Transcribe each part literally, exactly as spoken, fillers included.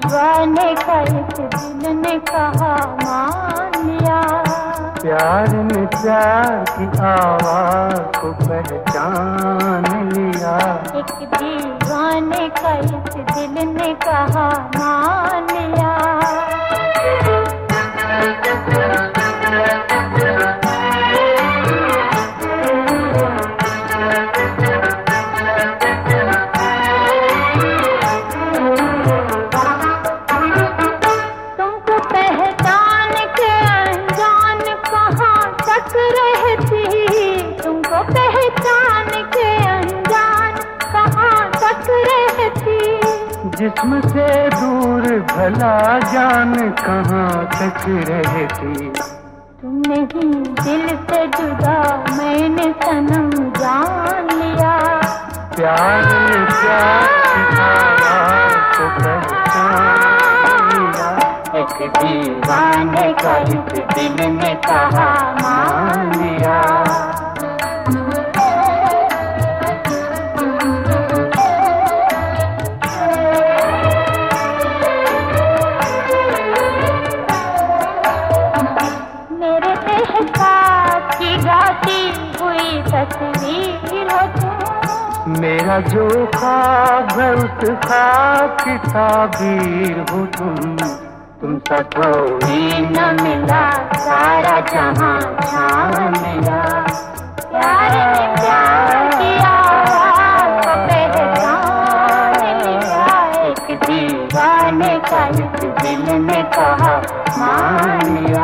दीवाने का इस दिल ने कहा मान लिया। प्यार ने प्यार की आवाज को पहचान लिया। एक दीवाने का इस दिल ने कहा मान लिया। जिस्म से दूर भला जान कहाँ तक रहती। तुम नहीं दिल से जुदा मैंने सनम जान लिया। प्यार ने प्यार की आवाज़ को पहचान लिया। एक दीवाने का इस दिल ने कहा मान लिया। तस्वीर हो तुम, मेरा जो ख्वाब है उस ख्वाब की ताबीर हो तुम। तुम सा कोई न मिला सारा जहां छान लिया। प्यार ने प्यार की आवाज़ को पहचान लिया। एक दीवाने का इस दिल ने कहा मान लिया।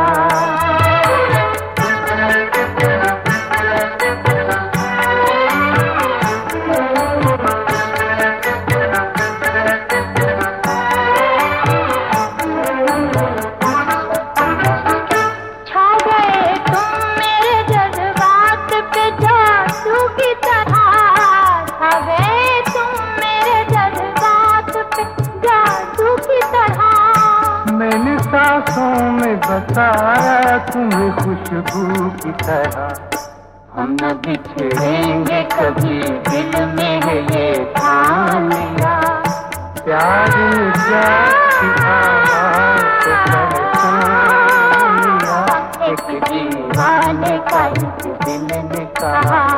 सांसों में बसाया तुम्हें खुशबू की तरह। हम न बिछड़ेंगे कभी दिल में है ये ठान लिया। प्यार ने प्यार की आवाज़ को पहचान लिया। एक दीवाने का इस दिल ने कहा